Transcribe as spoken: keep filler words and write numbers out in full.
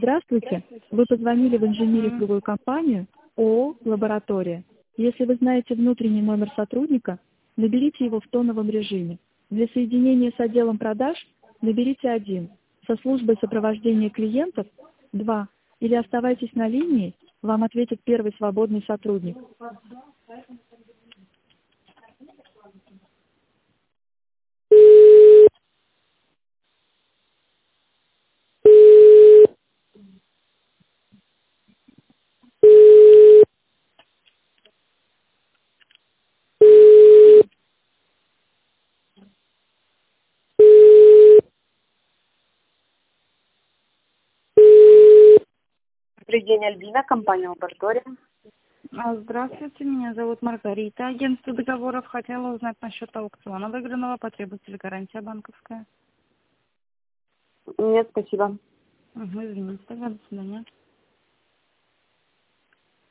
Здравствуйте. Вы позвонили в инжиниринговую компанию ООО «Лаборатория». Если вы знаете внутренний номер сотрудника, наберите его в тоновом режиме. Для соединения с отделом продаж наберите один, со службой сопровождения клиентов – два, или оставайтесь на линии, вам ответит первый свободный сотрудник. Добрый день, Альбина, компания «Лаборатория». А, Здравствуйте, меня зовут Маргарита. Агентство договоров. Хотела узнать насчет аукциона выигранного. Потребуется ли гарантия банковская? Нет, спасибо. Угу, извините, тогда до свидания.